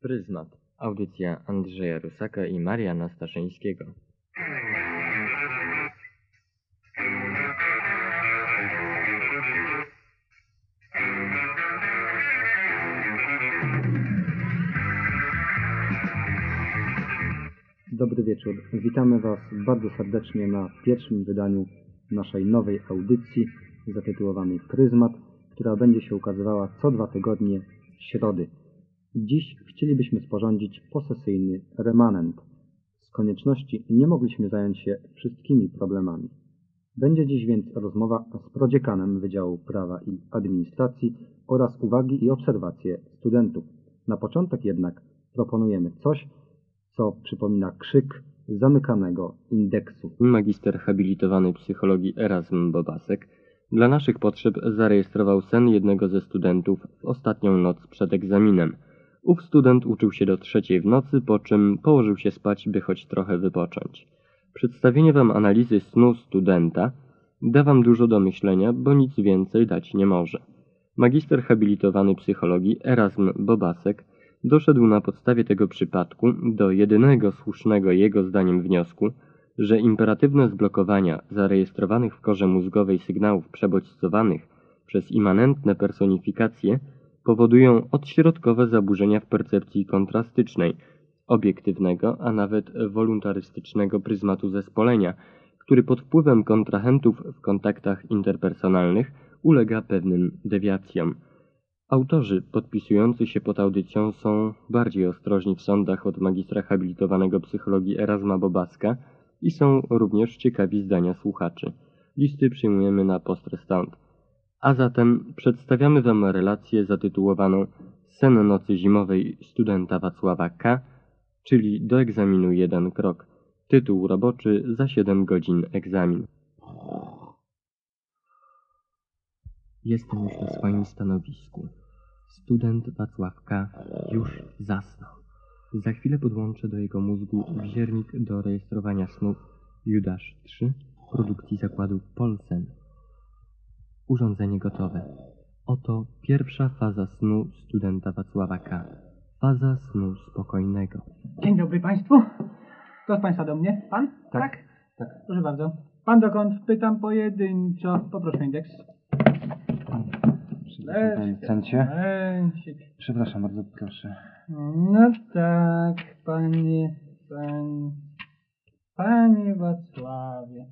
Pryzmat. Audycja Andrzeja Rusaka i Mariana Staszyńskiego. Dobry wieczór. Witamy Was bardzo serdecznie na pierwszym wydaniu naszej nowej audycji zatytułowanej Pryzmat, która będzie się ukazywała co 2 tygodnie w środy. Dziś chcielibyśmy sporządzić posesyjny remanent. Z konieczności nie mogliśmy zająć się wszystkimi problemami. Będzie dziś więc rozmowa z prodziekanem Wydziału Prawa i Administracji oraz uwagi i obserwacje studentów. Na początek jednak proponujemy coś, co przypomina krzyk zamykanego indeksu. Magister habilitowany psychologii Erasm Bobasek dla naszych potrzeb zarejestrował sen jednego ze studentów w ostatnią noc przed egzaminem. Ów student uczył się do 3:00 w nocy, po czym położył się spać, by choć trochę wypocząć. Przedstawienie Wam analizy snu studenta da Wam dużo do myślenia, bo nic więcej dać nie może. Magister habilitowany psychologii Erasm Bobasek doszedł na podstawie tego przypadku do jedynego słusznego jego zdaniem wniosku, że imperatywne zblokowania zarejestrowanych w korze mózgowej sygnałów przebodźcowanych przez immanentne personifikacje powodują odśrodkowe zaburzenia w percepcji kontrastycznej, obiektywnego, a nawet woluntarystycznego pryzmatu zespolenia, który pod wpływem kontrahentów w kontaktach interpersonalnych ulega pewnym dewiacjom. Autorzy podpisujący się pod audycją są bardziej ostrożni w sądach od magistra habilitowanego psychologii Erasma Bobaska i są również ciekawi zdania słuchaczy. Listy przyjmujemy na post-restante. A zatem przedstawiamy Wam relację zatytułowaną Sen nocy zimowej studenta Wacława K., czyli do egzaminu 1 krok. Tytuł roboczy: za 7 godzin egzamin. Jestem już na swoim stanowisku. Student Wacław K. już zasnął. Za chwilę podłączę do jego mózgu wziernik do rejestrowania snów Judasz 3 produkcji zakładu Polsen. Urządzenie gotowe. Oto pierwsza faza snu studenta Wacława K. Faza snu spokojnego. Dzień dobry Państwu. Kto z Państwa do mnie? Pan? Tak. Proszę bardzo. Pan dokąd? Pytam pojedynczo. Poproszę indeks. Przepraszam, panie docencie. Przepraszam bardzo, proszę. No tak, panie Wacławie.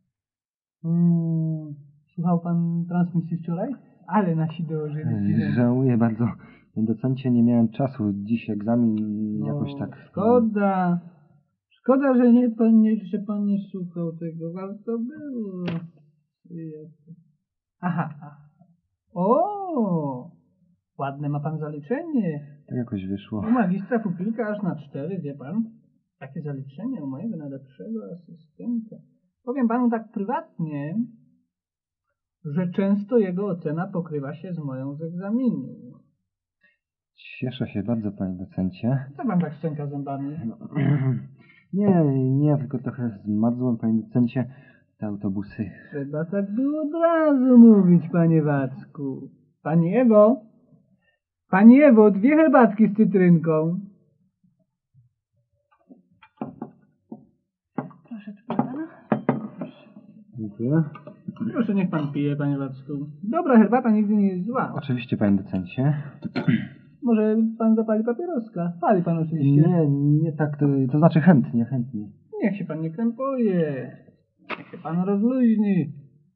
Słuchał Pan transmisji wczoraj? Ale nasi dołożyli. Żałuję bardzo, panie docencie, nie miałem czasu. Dziś egzamin jakoś tak... Szkoda, że że pan nie słuchał tego. Warto było. Aha. O! Ładne ma pan zaliczenie. Tak jakoś wyszło. U magistra pupilka aż na 4, wie pan? Takie zaliczenie u mojego najlepszego asystenta. Powiem panu tak prywatnie, że często jego ocena pokrywa się z moją z egzaminu. Cieszę się bardzo, panie docencie. Co pan tak szczęka zębami? Nie, tylko trochę zmarzłem, panie docencie, te autobusy. Trzeba tak było od razu mówić, panie Wacku. Pani Ewo, 2 herbatki z cytrynką. Proszę, tu pana. Dziękuję. Proszę, niech pan pije, panie Wacku. Dobra herbata nigdy nie jest zła. Oczywiście, panie docencie. Może pan zapali papieroska? Pali pan oczywiście. Nie tak, to znaczy chętnie. Niech się pan nie krępuje. Niech się pan rozluźni.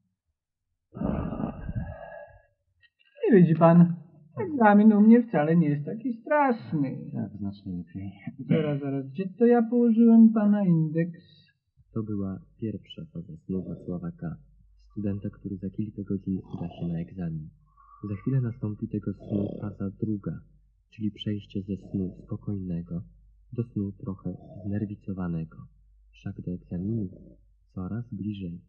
I widzi pan, egzamin u mnie wcale nie jest taki straszny. Tak, znacznie lepiej. Zaraz, gdzie to ja położyłem pana indeks? To była pierwsza faza snu Wacława K., studenta, który za kilka godzin uda się na egzamin. Za chwilę nastąpi tego snu faza druga, czyli przejście ze snu spokojnego do snu trochę znerwicowanego. Wszak do egzaminu coraz bliżej.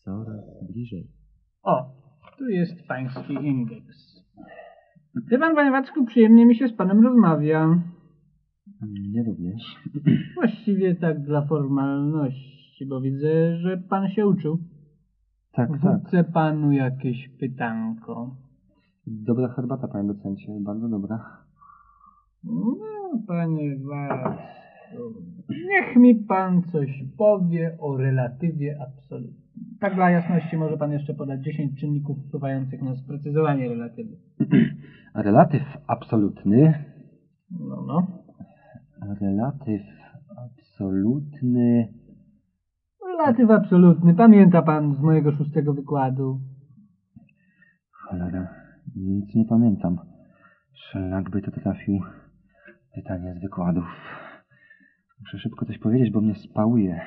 O, tu jest pański indeks. Wie pan, panie Wacku, przyjemnie mi się z panem rozmawia. Mnie również. Właściwie tak dla formalności, bo widzę, że pan się uczył. Tak. Wrzucę panu jakieś pytanko. Dobra herbata, panie docencie, bardzo dobra. No, Panie Was, niech mi pan coś powie o relatywie absolutnym. Tak dla jasności może pan jeszcze podać 10 czynników wpływających na sprecyzowanie relatywy. Relatyw absolutny. No. Relatyw absolutny. Relatyw absolutny. Pamięta pan z mojego 6. wykładu? Cholera, nic nie pamiętam. Szlak by to trafił. Pytanie z wykładów. Muszę szybko coś powiedzieć, bo mnie spałuje.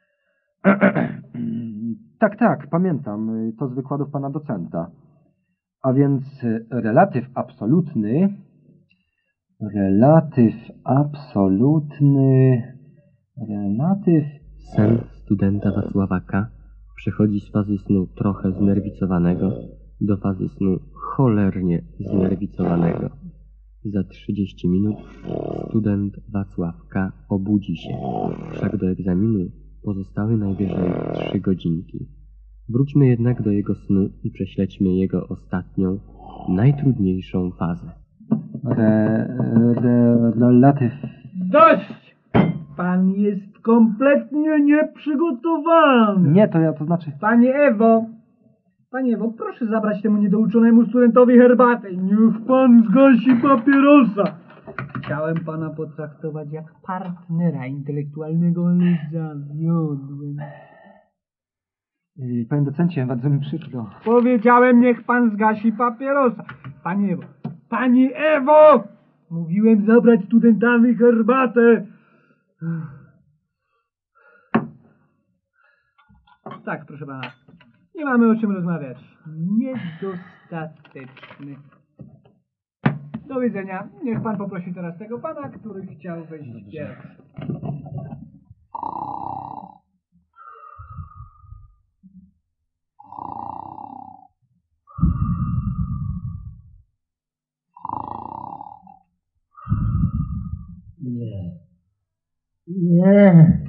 Tak, pamiętam. To z wykładów pana docenta. A więc relatyw absolutny. Sen studenta Wacława K. przechodzi z fazy snu trochę znerwicowanego do fazy snu cholernie znerwicowanego. Za 30 minut student Wacław K. obudzi się, wszak do egzaminu pozostały najwyżej 3 godzinki. Wróćmy jednak do jego snu i prześledźmy jego ostatnią, najtrudniejszą fazę. Relatyw. Dość! Pan jest kompletnie nieprzygotowany. Nie, to znaczy... Panie Ewo, proszę zabrać temu niedouczonemu studentowi herbatę. Niech pan zgasi papierosa. Chciałem pana potraktować jak partnera intelektualnego, ale zawiodłem. Panie docencie, bardzo mi przykro. Powiedziałem, niech pan zgasi papierosa. Pani Ewo! Mówiłem zabrać studentowi herbatę. Tak, proszę pana. Nie mamy o czym rozmawiać. Niedostateczny. Do widzenia. Niech pan poprosi teraz tego pana, który chciał wejść pierwszy. Nie.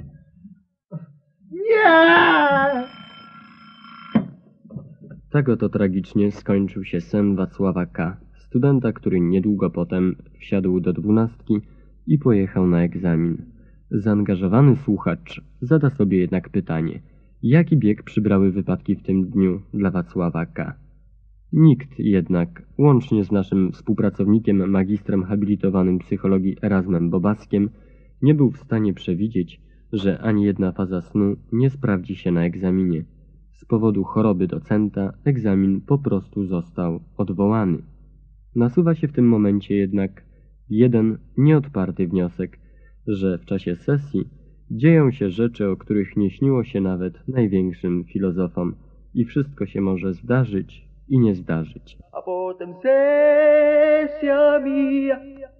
Tak oto tragicznie skończył się sen Wacława K., studenta, który niedługo potem wsiadł do 12 i pojechał na egzamin. Zaangażowany słuchacz zada sobie jednak pytanie, jaki bieg przybrały wypadki w tym dniu dla Wacława K. Nikt jednak, łącznie z naszym współpracownikiem, magistrem habilitowanym psychologii Erasmem Bobaskiem, nie był w stanie przewidzieć, że ani jedna faza snu nie sprawdzi się na egzaminie. Z powodu choroby docenta egzamin po prostu został odwołany. Nasuwa się w tym momencie jednak jeden nieodparty wniosek, że w czasie sesji dzieją się rzeczy, o których nie śniło się nawet największym filozofom i wszystko się może zdarzyć i nie zdarzyć. A potem sesja mija,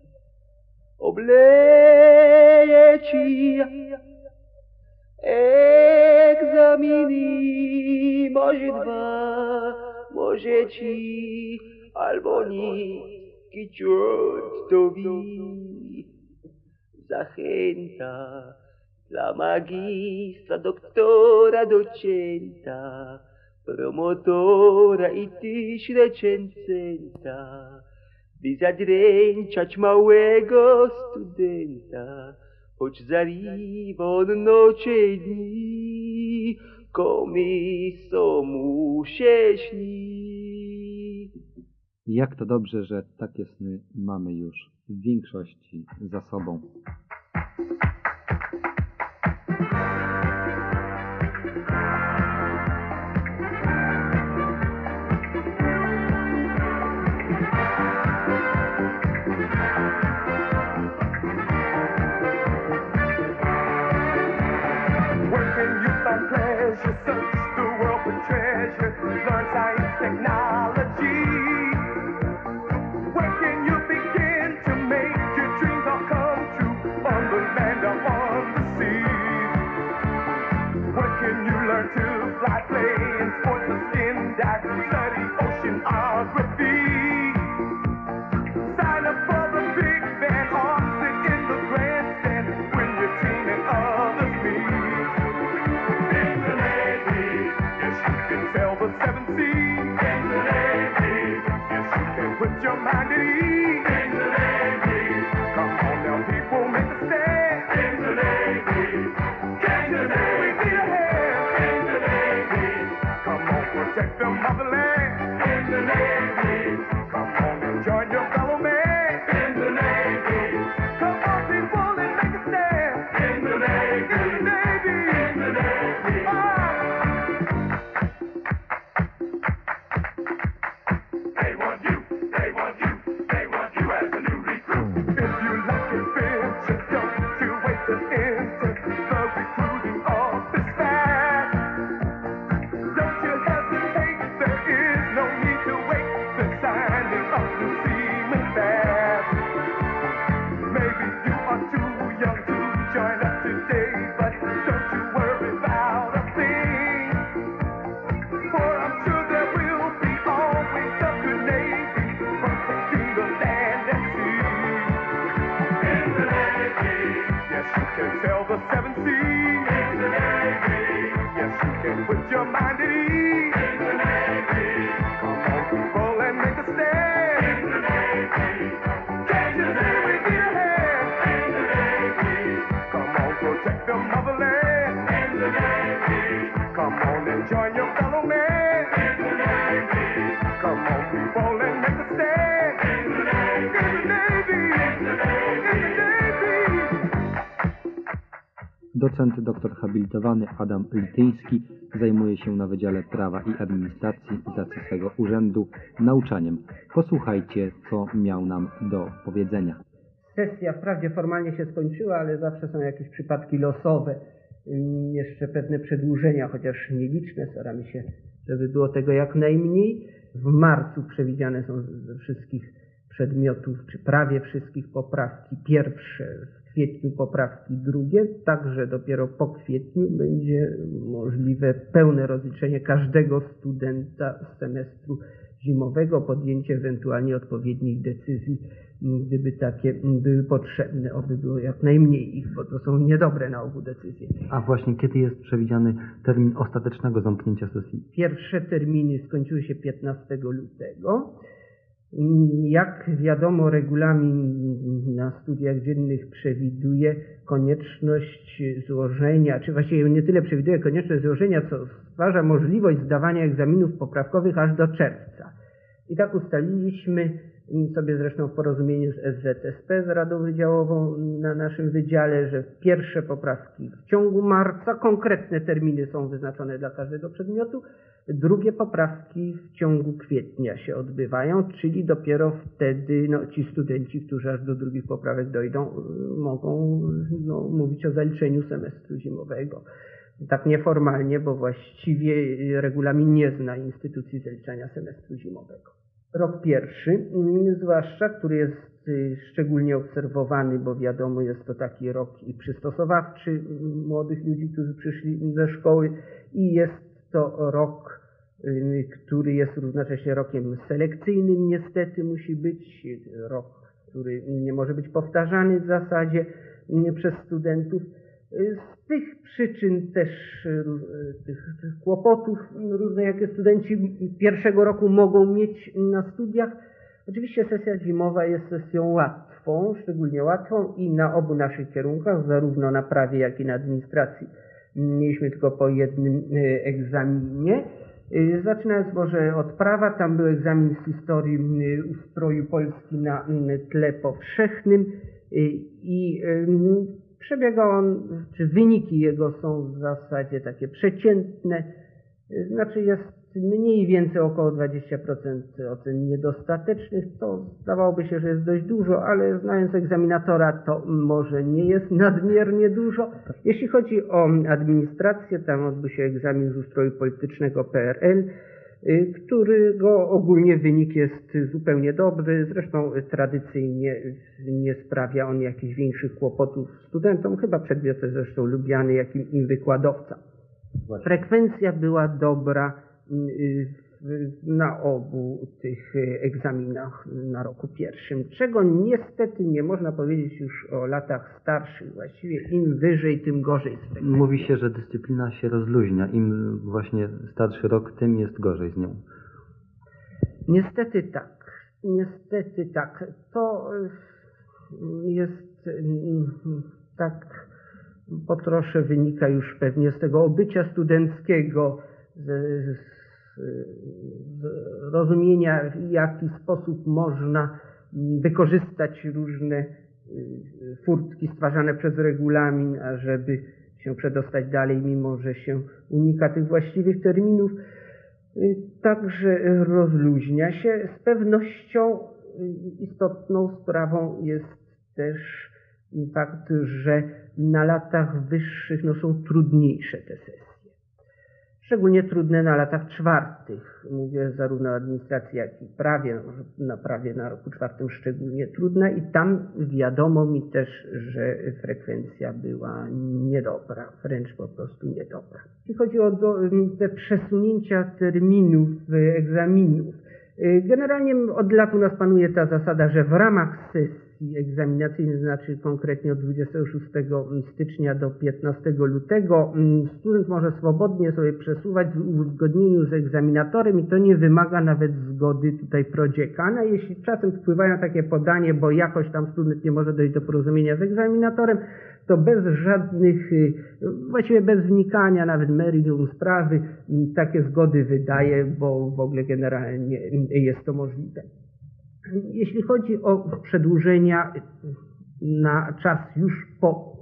obleje ci egzaminy, może 2, może 3, albo niski ciut to wi. Zachęta dla magistra, doktora, docenta, promotora i tyś recenzenta, by zadręczać małego studenta, choć zariwa on nocie dni, komiso mu się śni. Jak to dobrze, że takie sny mamy już w większości za sobą. Put your mind at ease. Come on now. Docent doktor habilitowany Adam Lityński zajmuje się na Wydziale Prawa i Administracji z racji swego urzędu nauczaniem. Posłuchajcie, co miał nam do powiedzenia. Sesja wprawdzie formalnie się skończyła, ale zawsze są jakieś przypadki losowe, jeszcze pewne przedłużenia, chociaż nieliczne. Staramy się, żeby było tego jak najmniej. W marcu przewidziane są ze wszystkich przedmiotów, czy prawie wszystkich poprawki pierwsze, w kwietniu poprawki drugie, także dopiero po kwietniu będzie możliwe pełne rozliczenie każdego studenta z semestru zimowego, podjęcie ewentualnie odpowiednich decyzji, gdyby takie były potrzebne, oby było jak najmniej ich, bo to są niedobre na ogół decyzje. A właśnie kiedy jest przewidziany termin ostatecznego zamknięcia sesji? Pierwsze terminy skończyły się 15 lutego. Jak wiadomo, regulamin na studiach dziennych przewiduje konieczność złożenia, czy właściwie nie tyle przewiduje konieczność złożenia, co stwarza możliwość zdawania egzaminów poprawkowych aż do czerwca. I tak ustaliliśmy sobie zresztą w porozumieniu z SZSP, z Radą Wydziałową na naszym wydziale, że pierwsze poprawki w ciągu marca, konkretne terminy są wyznaczone dla każdego przedmiotu, drugie poprawki w ciągu kwietnia się odbywają, czyli dopiero wtedy ci studenci, którzy aż do drugich poprawek dojdą, mogą mówić o zaliczeniu semestru zimowego. Tak nieformalnie, bo właściwie regulamin nie zna instytucji zaliczania semestru zimowego. Rok pierwszy, zwłaszcza, który jest szczególnie obserwowany, bo wiadomo, jest to taki rok i przystosowawczy młodych ludzi, którzy przyszli ze szkoły, i jest to rok, który jest równocześnie rokiem selekcyjnym, niestety musi być, rok, który nie może być powtarzany w zasadzie przez studentów. Z tych przyczyn też, tych kłopotów różne, jakie studenci pierwszego roku mogą mieć na studiach. Oczywiście sesja zimowa jest sesją łatwą, szczególnie łatwą i na obu naszych kierunkach, zarówno na prawie, jak i na administracji. Mieliśmy tylko po jednym egzaminie. Zaczynając może od prawa, tam był egzamin z historii ustroju Polski na tle powszechnym i przebiegał on, czy wyniki jego są w zasadzie takie przeciętne, znaczy jest mniej więcej około 20% ocen niedostatecznych, to zdawałoby się, że jest dość dużo, ale znając egzaminatora, to może nie jest nadmiernie dużo. Jeśli chodzi o administrację, tam odbył się egzamin z ustroju politycznego PRL, którego ogólnie wynik jest zupełnie dobry, zresztą tradycyjnie nie sprawia on jakichś większych kłopotów studentom, chyba przedmiot jest zresztą lubiany jak i wykładowca. Frekwencja była dobra na obu tych egzaminach na roku pierwszym, czego niestety nie można powiedzieć już o latach starszych. Właściwie im wyżej, tym gorzej z frekwencją. Mówi się, że dyscyplina się rozluźnia. Im właśnie starszy rok, tym jest gorzej z nią. Niestety tak. Niestety tak. To jest tak po trosze wynika już pewnie z tego obycia studenckiego, z rozumienia, w jaki sposób można wykorzystać różne furtki stwarzane przez regulamin, ażeby się przedostać dalej, mimo że się unika tych właściwych terminów. Także rozluźnia się. Z pewnością istotną sprawą jest też fakt, że na latach wyższych są trudniejsze te sesje. Szczególnie trudne na latach czwartych. Mówię zarówno o administracji, jak i prawie. Na prawie na roku czwartym szczególnie trudna i tam wiadomo mi też, że frekwencja była niedobra, wręcz po prostu niedobra. Jeśli chodzi o te przesunięcia terminów egzaminów, generalnie od lat u nas panuje ta zasada, że w ramach sesji egzaminacyjnych, znaczy konkretnie od 26 stycznia do 15 lutego, student może swobodnie sobie przesuwać w uzgodnieniu z egzaminatorem i to nie wymaga nawet zgody tutaj prodziekana. Jeśli czasem wpływają takie podanie, bo jakoś tam student nie może dojść do porozumienia z egzaminatorem, to bez żadnych, właściwie bez wnikania nawet meritum sprawy, takie zgody wydaje, bo w ogóle generalnie jest to możliwe. Jeśli chodzi o przedłużenia na czas już po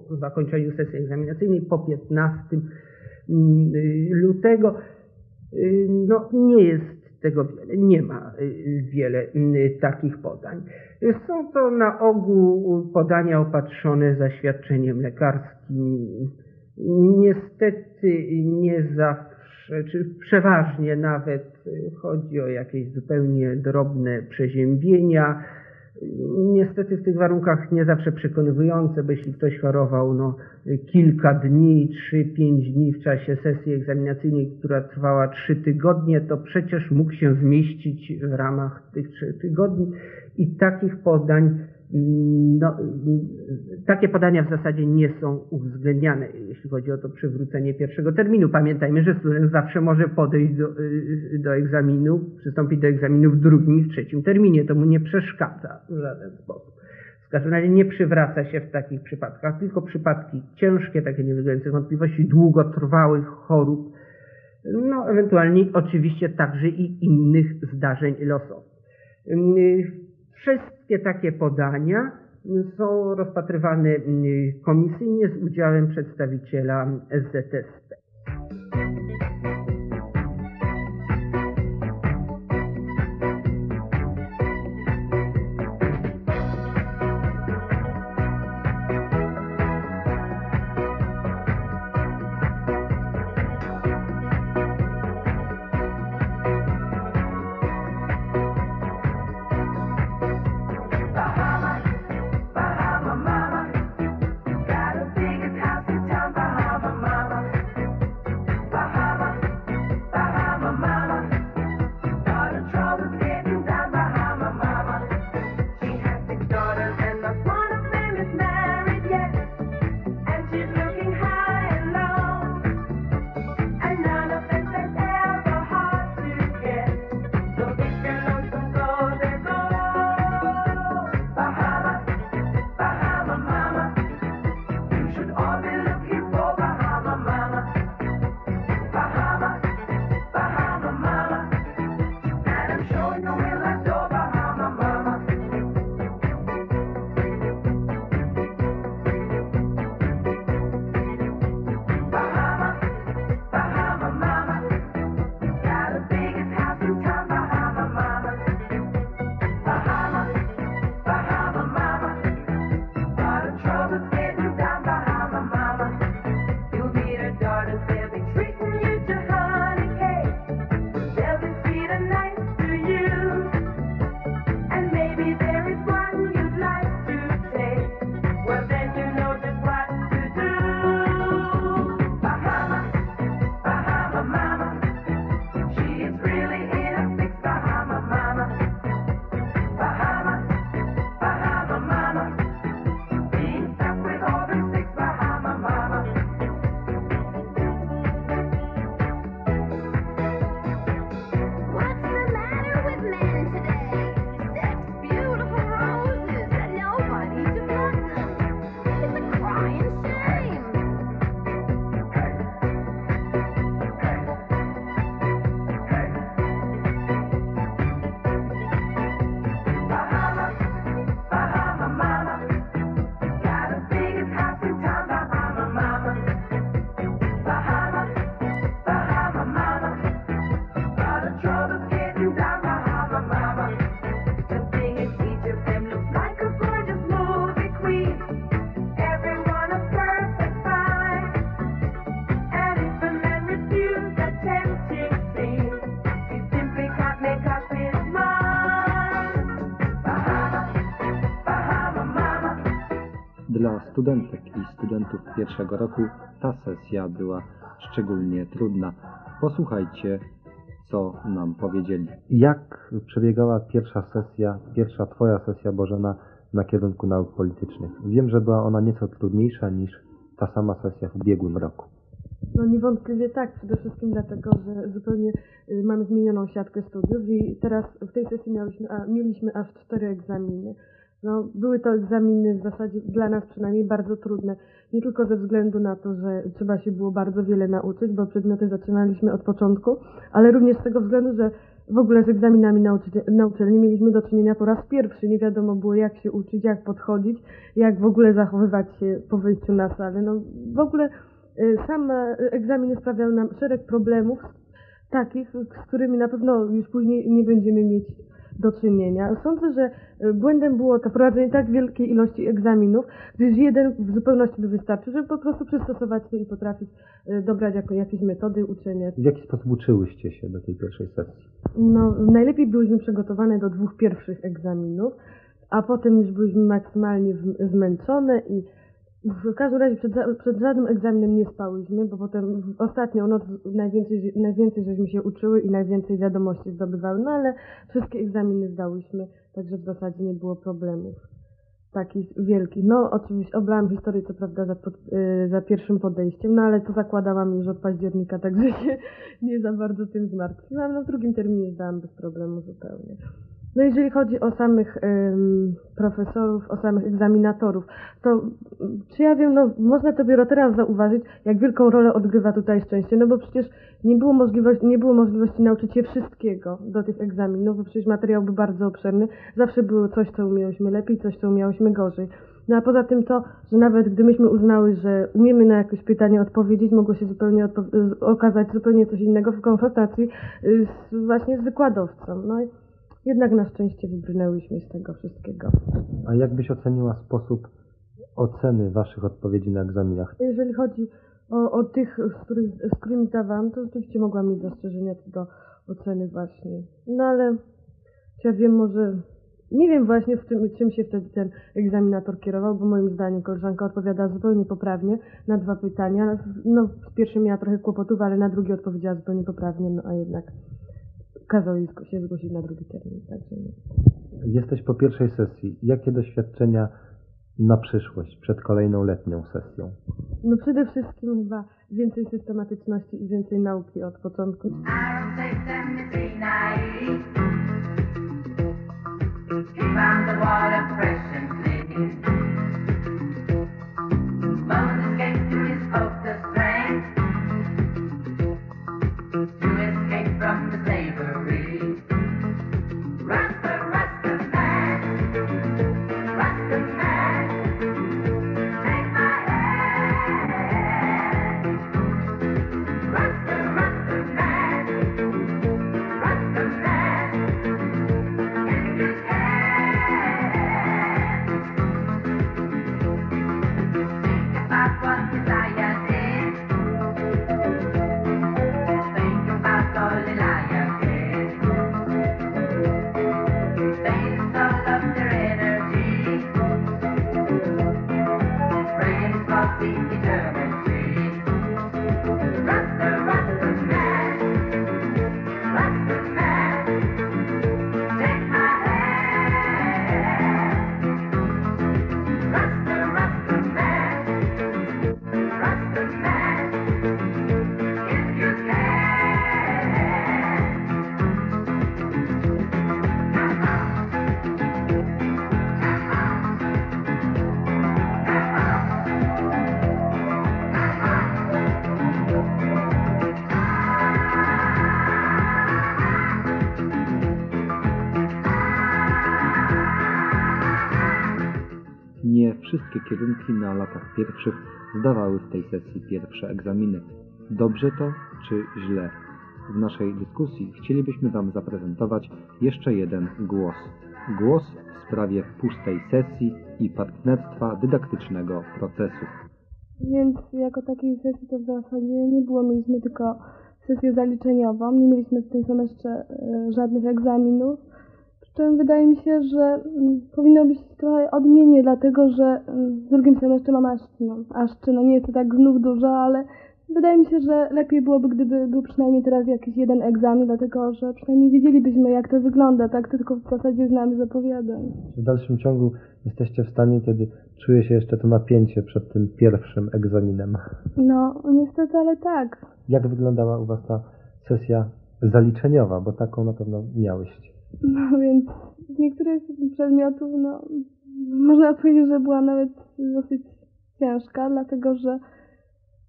zakończeniu sesji egzaminacyjnej, po 15 lutego. No, nie jest tego wiele, nie ma wiele takich podań. Są to na ogół podania opatrzone zaświadczeniem lekarskim. Niestety nie zawsze, czy przeważnie nawet chodzi o jakieś zupełnie drobne przeziębienia. Niestety w tych warunkach nie zawsze przekonywujące, bo jeśli ktoś chorował kilka dni, 3-5 dni w czasie sesji egzaminacyjnej, która trwała 3 tygodnie, to przecież mógł się zmieścić w ramach tych 3 tygodni i takich podań, takie podania w zasadzie nie są uwzględniane, jeśli chodzi o to przywrócenie pierwszego terminu. Pamiętajmy, że student zawsze może podejść do egzaminu, przystąpić do egzaminu w 2. i w 3. terminie. To mu nie przeszkadza w żaden sposób. W każdym razie nie przywraca się w takich przypadkach, tylko przypadki ciężkie, takie nie ulegające wątpliwości, długotrwałych chorób, ewentualnie oczywiście także i innych zdarzeń losowych. Wszystkie takie podania są rozpatrywane komisyjnie z udziałem przedstawiciela SZSP. Dla studentek i studentów pierwszego roku ta sesja była szczególnie trudna. Posłuchajcie, co nam powiedzieli. Jak przebiegała pierwsza Twoja sesja, Bożena, na kierunku nauk politycznych? Wiem, że była ona nieco trudniejsza niż ta sama sesja w ubiegłym roku. No niewątpliwie tak, przede wszystkim dlatego, że zupełnie mamy zmienioną siatkę studiów i teraz w tej sesji mieliśmy aż 4 egzaminy. No, były to egzaminy w zasadzie dla nas przynajmniej bardzo trudne. Nie tylko ze względu na to, że trzeba się było bardzo wiele nauczyć, bo przedmioty zaczynaliśmy od początku, ale również z tego względu, że w ogóle z egzaminami na uczelni mieliśmy do czynienia po raz pierwszy. Nie wiadomo było, jak się uczyć, jak podchodzić, jak w ogóle zachowywać się po wyjściu na salę. No, w ogóle same egzaminy sprawiały nam szereg problemów takich, z którymi na pewno już później nie będziemy mieć do czynienia. Sądzę, że błędem było to prowadzenie tak wielkiej ilości egzaminów, gdyż jeden w zupełności by wystarczył, żeby po prostu przystosować się i potrafić dobrać jakieś metody uczenia. W jaki sposób uczyłyście się do tej pierwszej sesji? No, najlepiej byłyśmy przygotowane do 2 pierwszych egzaminów, a potem już byliśmy maksymalnie zmęczone i w każdym razie przed żadnym egzaminem nie spałyśmy, bo potem w ostatnią noc najwięcej żeśmy się uczyły i najwięcej wiadomości zdobywały, no ale wszystkie egzaminy zdałyśmy, także w zasadzie nie było problemów takich wielkich. No oczywiście oblałam historię co prawda za pierwszym podejściem, no ale to zakładałam już od października, także się nie za bardzo tym zmartwiłam. No w drugim terminie zdałam bez problemu zupełnie. No jeżeli chodzi o samych profesorów, o samych egzaminatorów, to czy ja wiem, no można dopiero teraz zauważyć, jak wielką rolę odgrywa tutaj szczęście, no bo przecież nie było możliwości nauczyć się wszystkiego do tych egzaminów, bo przecież materiał był bardzo obszerny, zawsze było coś, co umiałyśmy lepiej, coś, co umiałyśmy gorzej. No a poza tym to, że nawet gdy myśmy uznały, że umiemy na jakieś pytanie odpowiedzieć, mogło się zupełnie okazać zupełnie coś innego w konfrontacji właśnie z wykładowcą. No i jednak na szczęście wybrnęłyśmy z tego wszystkiego. A jak byś oceniła sposób oceny waszych odpowiedzi na egzaminach? Jeżeli chodzi o tych, z którymi zdawałam, to rzeczywiście mogłam mieć zastrzeżenia co do oceny właśnie. No ale ja wiem, może nie wiem właśnie czym się wtedy ten egzaminator kierował, bo moim zdaniem koleżanka odpowiadała zupełnie poprawnie na 2 pytania. No z pierwszym miała trochę kłopotów, ale na drugie odpowiedziała zupełnie poprawnie, no a jednak kazał jej się zgłosić na drugi termin. Także nie. Jesteś po pierwszej sesji. Jakie doświadczenia na przyszłość, przed kolejną letnią sesją? No przede wszystkim chyba więcej systematyczności i więcej nauki od początku. Nie wszystkie kierunki na latach pierwszych zdawały w tej sesji pierwsze egzaminy. Dobrze to czy źle? W naszej dyskusji chcielibyśmy Wam zaprezentować jeszcze jeden głos. Głos w sprawie pustej sesji i partnerstwa dydaktycznego procesu. Więc jako takiej sesji to w zasadzie nie było. Mieliśmy tylko sesję zaliczeniową, nie mieliśmy w tym semestrze żadnych egzaminów. Przy czym wydaje mi się, że powinno być trochę odmiennie, dlatego że w drugim semestrze mam aż 3, no nie jest to tak znów dużo, ale wydaje mi się, że lepiej byłoby, gdyby był przynajmniej teraz jakiś jeden egzamin, dlatego że przynajmniej wiedzielibyśmy, jak to wygląda, tak? To tylko w zasadzie znamy z opowiadań. W dalszym ciągu jesteście w stanie, kiedy czuje się jeszcze to napięcie przed tym pierwszym egzaminem. No, niestety, ale tak. Jak wyglądała u Was ta sesja zaliczeniowa, bo taką na pewno miałyście? No więc z niektórych przedmiotów, no, można powiedzieć, że była nawet dosyć ciężka, dlatego że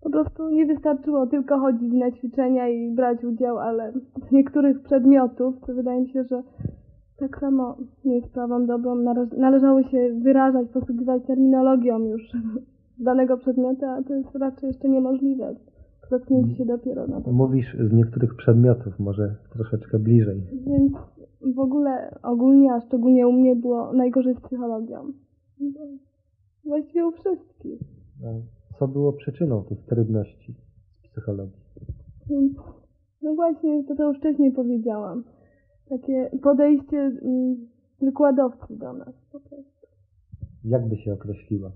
Po prostu nie wystarczyło tylko chodzić na ćwiczenia i brać udział, ale z niektórych przedmiotów, to wydaje mi się, że tak samo nie jest sprawą dobrą, należało się wyrażać, posługiwać terminologią już danego przedmiotu, a to jest raczej jeszcze niemożliwe. Dotknięcie się dopiero na to. Mówisz z niektórych przedmiotów, może troszeczkę bliżej. Więc w ogóle ogólnie, a szczególnie u mnie było najgorzej z psychologią. Właściwie u wszystkich. Co było przyczyną tych trudności z psychologii? Więc, no właśnie, to już wcześniej powiedziałam. Takie podejście wykładowcy do nas po prostu. Jak by się określiła?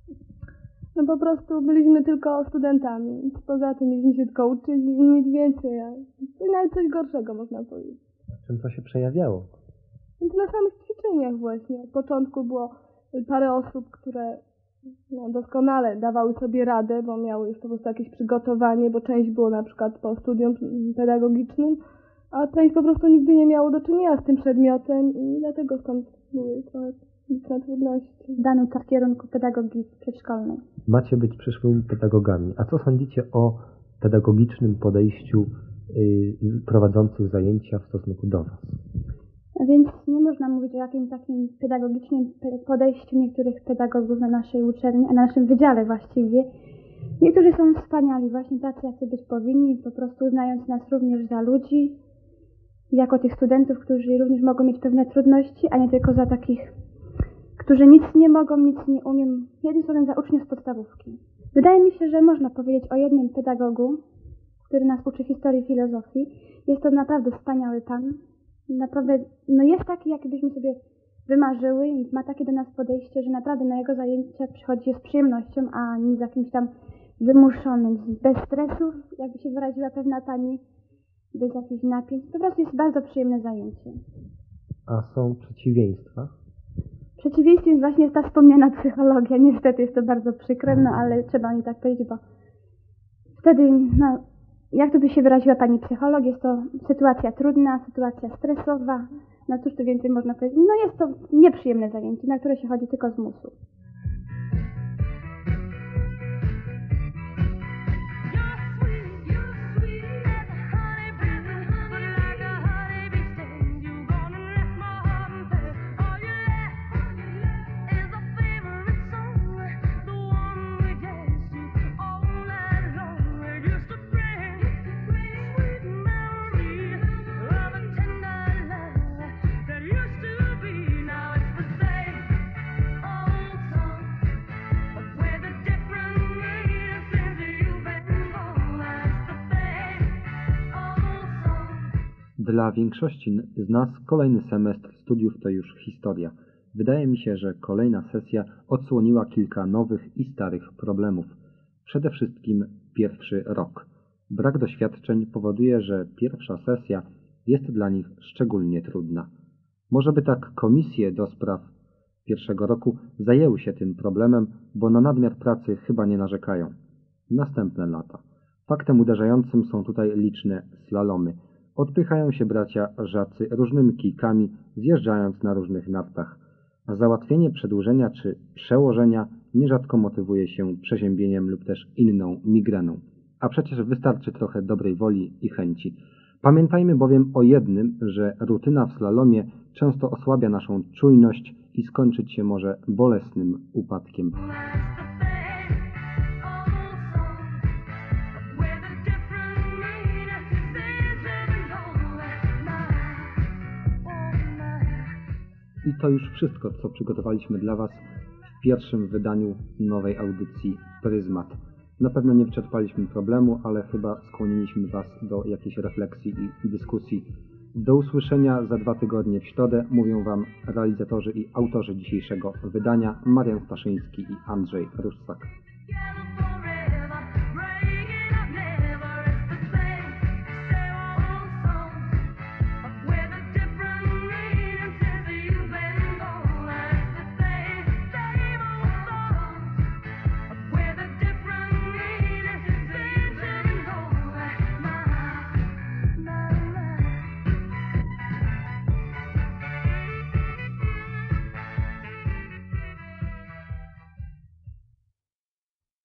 No po prostu byliśmy tylko studentami. Poza tym mieliśmy się tylko uczyć i nic więcej. I nawet coś gorszego można powiedzieć. Czym to się przejawiało? Więc na samych ćwiczeniach właśnie. Od początku było parę osób, które doskonale dawały sobie radę, bo miały już po prostu jakieś przygotowanie, bo część było na przykład po studium pedagogicznym, a część po prostu nigdy nie miało do czynienia z tym przedmiotem i dlatego stąd były trochę liczne trudności. Daną w kierunku pedagogii przedszkolnej. Macie być przyszłymi pedagogami. A co sądzicie o pedagogicznym podejściu prowadzących zajęcia w stosunku do Was? A więc nie można mówić o jakimś takim pedagogicznym podejściu niektórych pedagogów na naszej uczelni, a na naszym wydziale właściwie. Niektórzy są wspaniali, właśnie tacy, jacy być powinni, po prostu uznając nas również za ludzi, jako tych studentów, którzy również mogą mieć pewne trudności, a nie tylko za takich, którzy nic nie mogą, nic nie umieją, jednym słowem za uczniów z podstawówki. Wydaje mi się, że można powiedzieć o jednym pedagogu, który nas uczy historii filozofii. Jest to naprawdę wspaniały pan. Naprawdę, no jest taki, jaki byśmy sobie wymarzyły i ma takie do nas podejście, że naprawdę na jego zajęcia przychodzi z przyjemnością, a nie z jakimś tam wymuszonym, bez stresów, jakby się wyraziła pewna pani, bez jakichś napięć. Po prostu jest bardzo przyjemne zajęcie. A są przeciwieństwa? Przeciwieństwem właśnie jest ta wspomniana psychologia. Niestety jest to bardzo przykre, no ale trzeba o niej tak powiedzieć, bo wtedy, no, jak to by się wyraziła pani psycholog, jest to sytuacja trudna, sytuacja stresowa. No cóż tu więcej można powiedzieć? No jest to nieprzyjemne zajęcie, na które się chodzi tylko z musu. Dla większości z nas kolejny semestr studiów to już historia. Wydaje mi się, że kolejna sesja odsłoniła kilka nowych i starych problemów. Przede wszystkim pierwszy rok. Brak doświadczeń powoduje, że pierwsza sesja jest dla nich szczególnie trudna. Może by tak komisje do spraw pierwszego roku zajęły się tym problemem, bo na nadmiar pracy chyba nie narzekają. Następne lata. Faktem uderzającym są tutaj liczne slalomy. Odpychają się bracia Żacy różnymi kijkami, zjeżdżając na różnych nartach. A załatwienie przedłużenia czy przełożenia nierzadko motywuje się przeziębieniem lub też inną migreną. A przecież wystarczy trochę dobrej woli i chęci. Pamiętajmy bowiem o jednym, że rutyna w slalomie często osłabia naszą czujność i skończyć się może bolesnym upadkiem. I to już wszystko, co przygotowaliśmy dla Was w pierwszym wydaniu nowej audycji Pryzmat. Na pewno nie wyczerpaliśmy problemu, ale chyba skłoniliśmy Was do jakiejś refleksji i dyskusji. Do usłyszenia za 2 tygodnie w środę. Mówią Wam realizatorzy i autorzy dzisiejszego wydania Marian Staszyński i Andrzej Russak.